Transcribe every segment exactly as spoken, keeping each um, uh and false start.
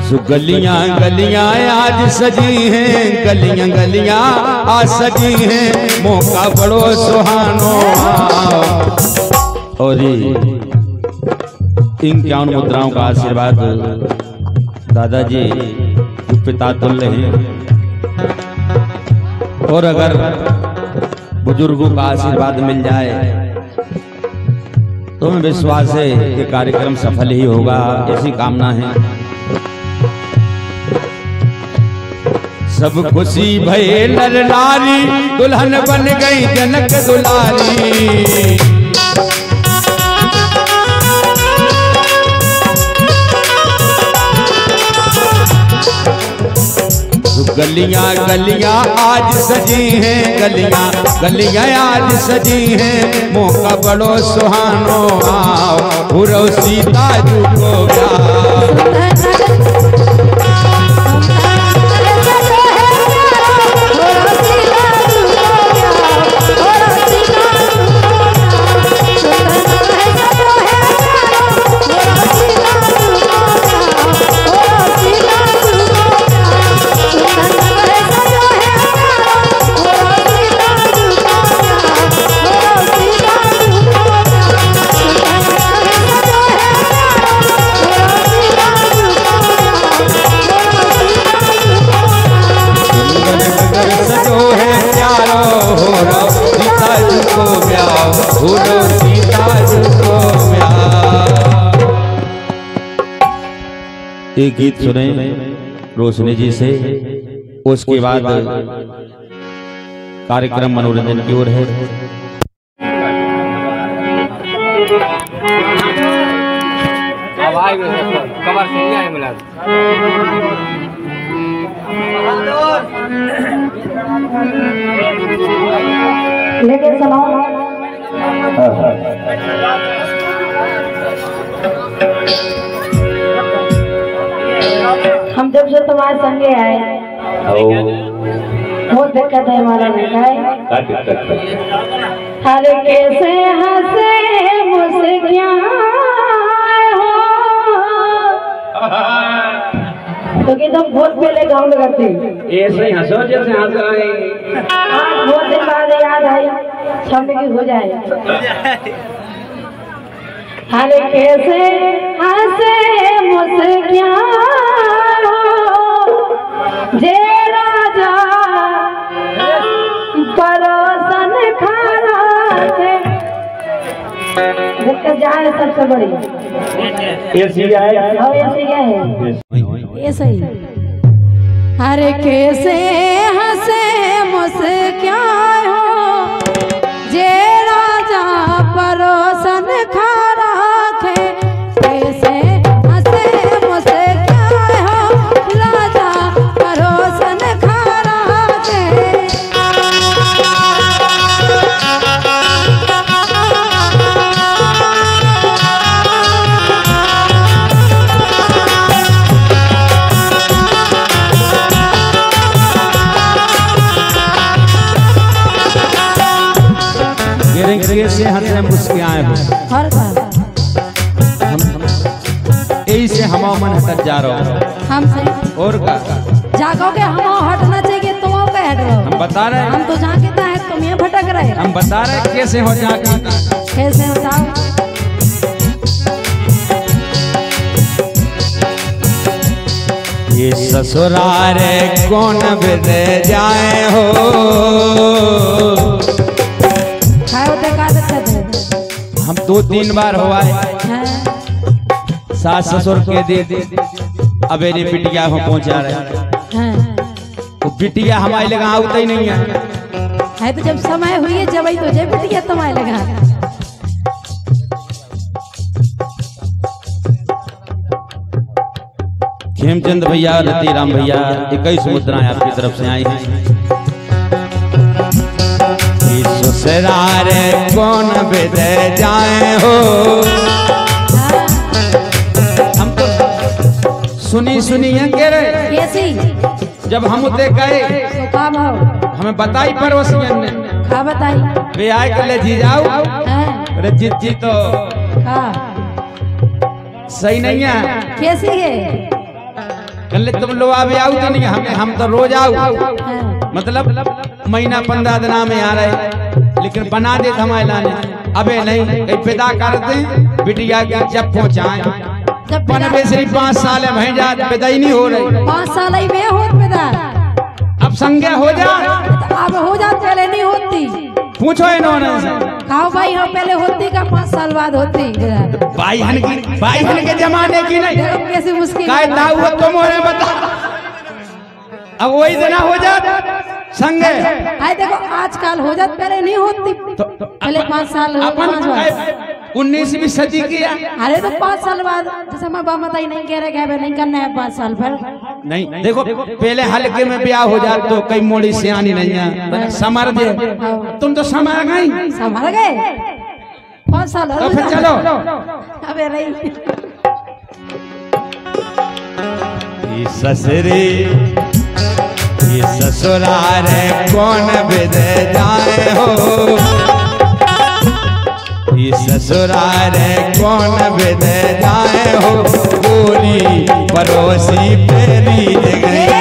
गलियां गलियां आज सजी हैं, गलियां गलियां आज सजी हैं, मौका बड़ो सुहानो। और इन ज्ञान मुद्राओं का आशीर्वाद दादाजी पिता तुल्य हैं, और अगर बुजुर्गों का आशीर्वाद मिल जाए तो मैं विश्वास है कि कार्यक्रम सफल ही होगा, ऐसी कामना है। सब खुशी भये नर नारी, दुल्हन बन गई जनक दुलारी। गलियां गलियां आज सजी हैं, गलियां गलियां आज सजी हैं, मौका बड़ो सुहानो। आओ सीता जी को एक गीत सुने रोशनी जी से, उसके बाद कार्यक्रम मनोरंजन की ओर है। लेकिन सुनो, हम जब से तुम्हारे संगे आए बहुत दिक्कत है हमारा बेटा है। अरे कैसे हंसे मुस्कियां हो, तो कि तुम बहुत पहले गाँव करते ऐसे ही हंसो जैसे हंस रहे। आज बहुत दिन बाद याद आई, छब्बीस की हो जाए। अरे कैसे हंसे मुस्कियां जे राजा परोसन खाना थे, दिक्कत जाए सबसे बड़ी ऐसी है और ऐसी क्या है ये सही। अरे कैसे हंसे मुस्कियां हो, जे राजा परोसन खा रखे। कैसे हंसे मुस्कियां हो, राजा परोसन खा रखे। कैसे हंसे मुस्कियां हो, यही से हम मन हटत जा रहा हूँ। हम और का जागोगे, हम हटना चाहिए, तुम क्या हट रहे हो? हम बता रहे हैं, हम तो जागता है, तुम ये भटक रहे। हम बता रहे हैं कैसे हो जाके। कैसे बताओ? ये ससुराल कौन बिदे जाए हो, हम दो तीन बार हो आए, सास ससुर के दे दे अबेरी बिटिया हो पहुंचा रहे। तो बिटिया हमारे लगा आउता ही नहीं है, है तो जब समय हुई है जब तो जब बिटिया तुम्हारे लगा। खेमचंद भैया, रतिराम भैया, इक्कीस मुद्राएं आपकी तरफ से आई हैं। ससुराल कौन बिदे जाए हो, हम तो सुनी सुनी है कह रहे। कैसी? जब हम उते गए तो हमें बताई पड़ोसियन ने, क्या बताई? वे आए के ले जी जाओ, अरे जीत जी तो हाँ सही नहीं है। कैसी है? कहले तुम लोग अभी आओ तो नहीं, हम हम तो रोज आओ, हाँ। मतलब महीना पंद्रह दिन में आ रहे, लेकिन बना दे हमारे लाने अबे नहीं, कहीं पैदा करते बिटिया की जब पहुँचाए जब पनबे से पाँच साल है भई जा पैदा ही नहीं हो रही, पाँच साल ही में होत पैदा, अब संज्ञा हो जा, अब हो जात पहले नहीं होती। पूछो इन्होंने से खाओ भाई हम पहले होती का पाँच साल बाद होती। भाई हन की भाई हन के जमाने की नहीं देखो कैसी मुश्किल काय दाऊ हो तुम और बता, अब वही देना हो जा संगे। आई देखो आजकल हो जात पहले नहीं होती, तो पहले पाँच साल हो पाँच अपन बार। उन्नीसवीं सदी की है। अरे तो पाँच साल बाद जैसे मैं बाप बताई नहीं कह रहे क्या नहीं करना है पाँच साल पर। नहीं देखो पहले हल्के में ब्याह हो जाए तो कई मोड़ी सियानी नहीं है, समर दे, तुम तो समर गई, संभाल गए पाँच साल तो फिर चलो। अबे नहीं ये ससुरे ये ससुराल कौन विद जाए हो, ये ससुराल कौन विद जाए हो, पूरी पड़ोसी पेरी जगह।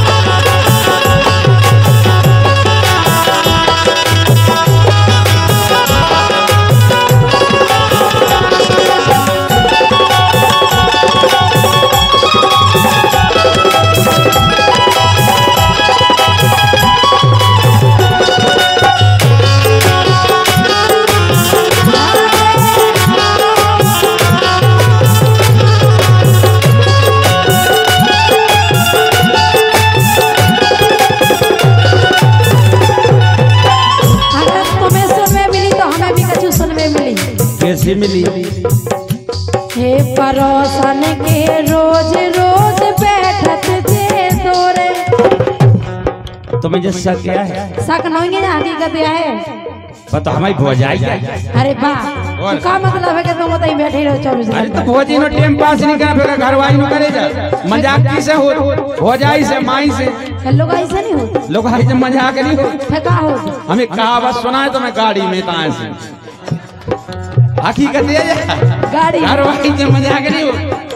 कैसी मिली? हे परोसन के रोज रोज बैठत जे दोरे। तुम्हें जो शक क्या है? शक नहीं है, हकीकत यह है। पता हमारी भौजाई है। अरे वाह, तो का मतलब है कि तुम बताई बैठे रहो चौबीस अरे घंटे? तो भौजी नो टाइम पास नहीं कर फिर घरवाई नो करे जा, मजाक की से हो, भौजाई से माई से लोग ऐसे नहीं होते, लोग ऐसे मजाक नहीं हो। फिर का हो? हमें कहावत सुना है तो मैं गाड़ी में कहाँ से हकीकत है गाड़ी घरवाई से मजाक नहीं हो।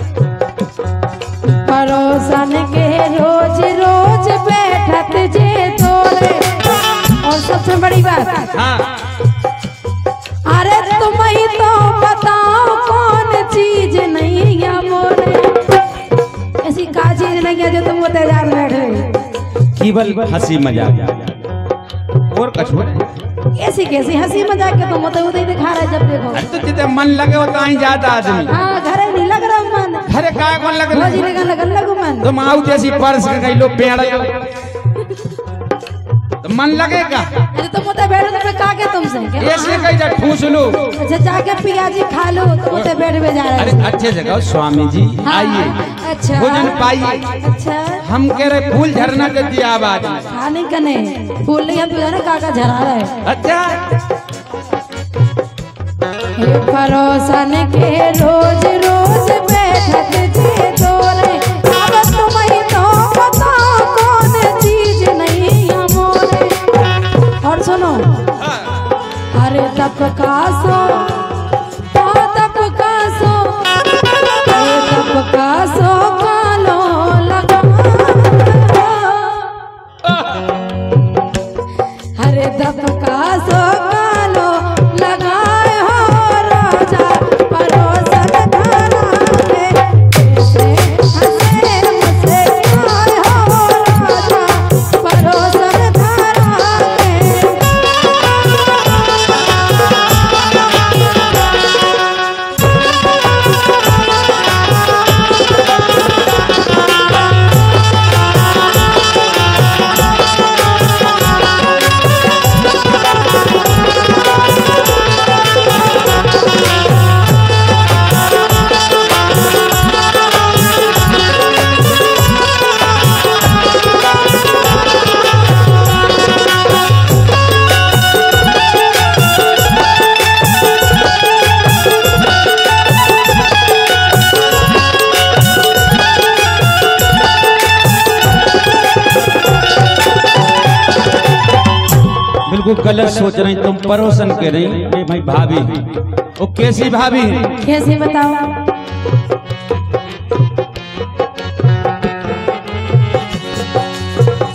परोसन के रोज रोज बैठत जे तोरे। और सबसे बड़ी बात, हाँ अरे तुम ही तो बताओ कौन चीज नहीं है मोरे। ऐसी का चीज नहीं है जो तुम तैयार बैठे केवल हंसी मजाक और कछुआ। ऐसी कैसी हंसी मजाक के तुम होते होते दिखा रहे जब देखो। अरे तो जितने मन लगे हो तो जाता आदमी। हाँ घरे नहीं लग रहा मन, अरे काय कौन लग रहा भौजी लगा लगन लगो मन। तुम आओ जैसी पर्स के कई लोग पेड़ तो मन लगेगा। अरे तुम होते बैठो तो मैं का के तुमसे क्या? ऐसे कहीं जा ठूस लो। अच्छा जाके पियाजी खा लो, तुम होते बैठ में जा रहे अरे अच्छे से कहो स्वामी जी आइए, अच्छा भोजन पाइए। अच्छा हम कह रहे फूल झरना के दिया आवाज। खाने कने फूल नहीं हम तुझे ना काका झरा रहे। अच्छा हे परोसन के रोज रोज बैठत जे दोरे। अब तुम ही तो बताओ कौन चीज नहीं है मोरे। और सुनो, अरे तप का सो हाँ तप का सो, अरे तप का सो कालो लगा। अरे तप का सो कालो लगाए हो राजा परोसन खाना के। ऐसे हंसे मुझसे खाए हो राजा परोसन खाना के। बिल्कुल गलत सोच रही तुम परोसन के रही। ये भाई भाभी वो कैसी भाभी है? कैसे बताओ?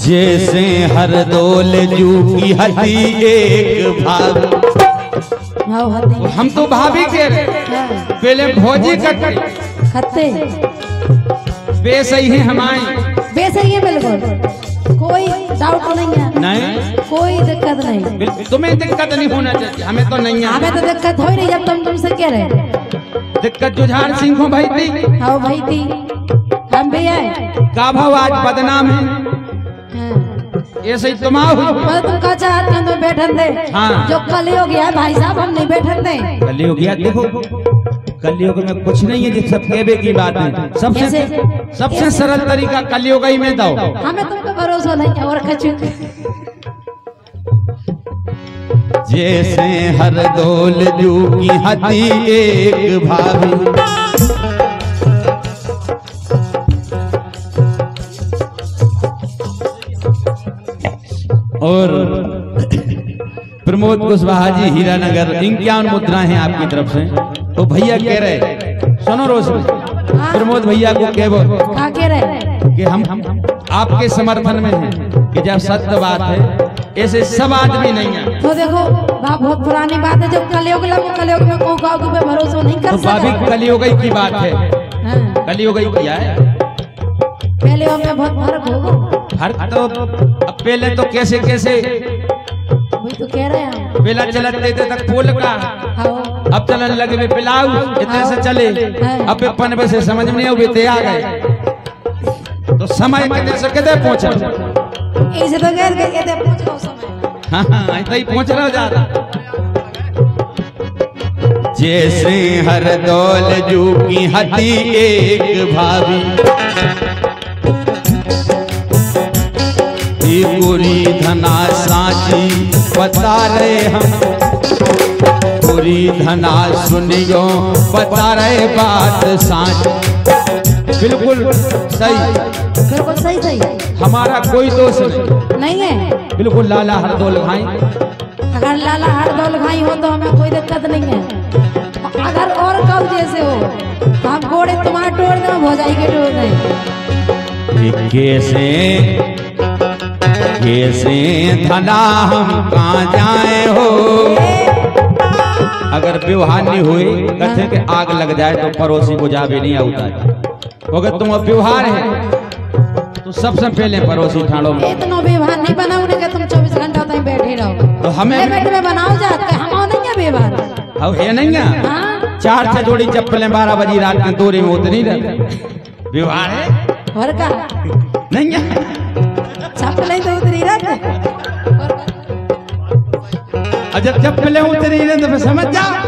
जैसे हर दौल जू की हती एक भाभी। हाँ हती हम तो भाभी के रहे हाँ, पहले भोजी कटे खत्ते बेसही है हमारी बेसही है बिल्कुल, कोई डाउट नहीं है, नहीं कोई दिक्कत नहीं। बिल्कुल, तुम्हें दिक्कत नहीं होना चाहिए, हमें तो नहीं है। हमें तो दिक्कत हो ही नहीं जब तुम तुमसे कह रहे। दिक्कत जुझार सिंह को भाई थी, हाँ भाई थी, हम भी आए का भाव आज बदनाम है, हाँ। ऐसे ही तुम आओ। पर तुम का चाहते हो तो बैठन दे, हाँ। जो कल हो गया भाई साहब हम नहीं बैठन दे। कलयुग गया, देखो कलयुग में कुछ नहीं है जिस सब कहबे की बात है, सबसे ऐसे- सबसे ऐसे- सरल तरीका कलयुग ही में दो। हमें तुम पे भरोसा नहीं है और कछु जैसे हर दौल जू की हती एक भाभी, और प्रमोद कुशवाहा जी हीरानगर, इक्यावन मुद्राएं हैं आपकी तरफ से। तो भैया कह रहे, सुनो रोशन, प्रमोद भैया को कह वो खा के रहे। कि हम आपके समर्थन में हैं कि जब सत्य बात है ऐसे सब आदमी नहीं है। तो देखो बाप बहुत पुरानी बात है, जब कलयुग लगा कलयुग में को का पे भरोसा नहीं कर तो भाभी सकता। कलयुग ही की बात है, हाँ, कलयुग ही किया है। पहले में बहुत फर्क होगा, हर तो अब पहले तो कैसे कैसे वही तो कह रहे हैं हम। पहला चलत देते तक पोल का, हाँ, अब चलन लगे वे पिलाऊ इतने से चले, अब वे पनवे से समझ में नहीं वे आ गए, तो समय कितने से कितने पहुंचा। इसे तो गैर के कहते पूछ लो समय। हाँ हाँ ऐसा ही पहुंच रहा जा रहा। जैसे हर दौल जू की हती एक भाभी, पूरी धना साची बता रहे हम, पूरी धना सुनियो बता रहे बात साच। बिल्कुल सही, बिल्कुल सही सही हमारा कोई दोष नहीं, नहीं है। बिल्कुल लाला हरदौल भाई। अगर लाला हर दौल खाई हो तो हमें कोई दिक्कत नहीं है। अगर और कब जैसे हो तो हम घोड़े तुम्हारे टोर दे भोजाई के टोर दे। कैसे कैसे धना हम कहाँ जाए हो, अगर व्यवहार नहीं हुए कहते कि आग लग जाए तो पड़ोसी बुझावे नहीं आता। अगर तुम अब व्यवहार है तो सबसे पहले पड़ोसी ठाड़ो में। इतना व्यवहार नहीं बनाओ ने कि तुम चौबीस घंटा तक बैठे रहो। तो हमें बैठ में बनाओ जाते हम नहीं है व्यवहार। अब है नहीं है, हाँ चार छह जोड़ी चप्पलें बारह बजी रात में दूरी में उतरी रहते, व्यवहार है और का नहीं है। चप्पल तो उतरी रहते। और जब चप्पलें उतरी रहे तो फिर समझ जाओ,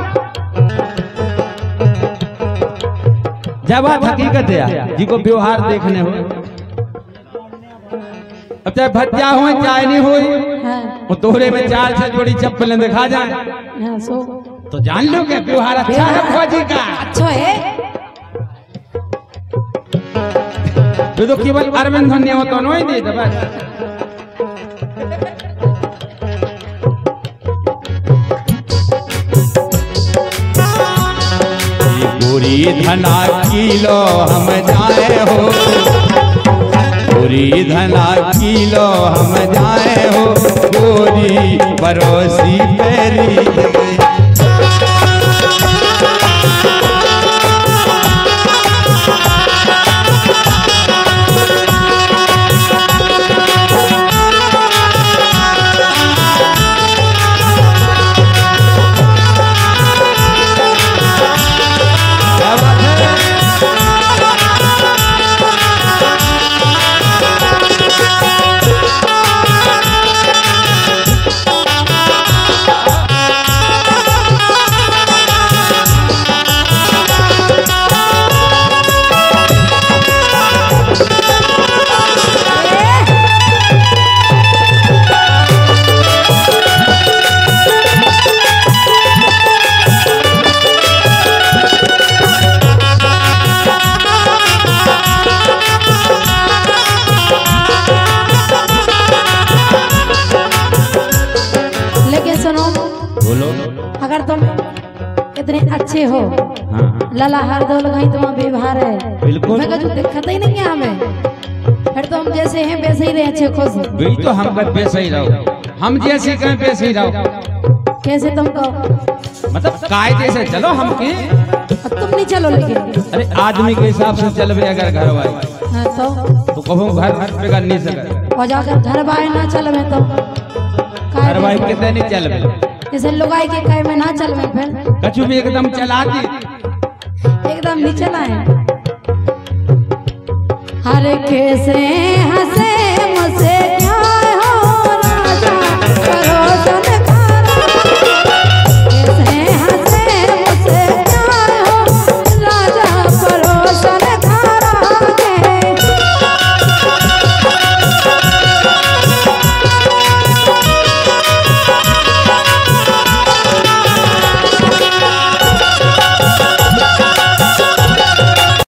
जब बात हकीकत है जी को व्यवहार देखने हो। अब चाहे भज्जा हो चाहे नहीं हो, हाँ वो तोहरे में चार छह जोड़ी चप्पलें दिखा जाए हाँ सो तो जान लो कि व्यवहार अच्छा है फौजी का। अच्छा है। तो केवल अरविंद धन्य हो तो नहीं दे दे बस। पूरी धना किलो हम जाए हो, पूरी धना किलो हम जाए हो, गोरी पड़ोसी पेरी। अगर तुम इतने अच्छे हो, हाँ, लला हर दौल गई तुम्हारा व्यवहार है, बिल्कुल। मैं कुछ दिक्कत ही नहीं है हमें। फिर तो हम जैसे हैं वैसे ही रहे, अच्छे खुश। वही तो हम कर वैसे ही रहो, हम जैसे कहें वैसे ही रहो। कैसे तुम कहो? मतलब कायदे से चलो हम के। अब तुम नहीं चलो लेकिन। अरे आदमी के हिसाब से चलबे अगर घर वाले हाँ तो तो कहूँ घर घर पे कर नहीं सके। और जाकर घर बाहर ना चलवे तो घर वाले कितने नहीं चलबे, जैसे लुगाई के कहे में ना चलवे फिर कछु भी एकदम चला दी, एकदम नहीं चलाए। हर कैसे हंसे मुझसे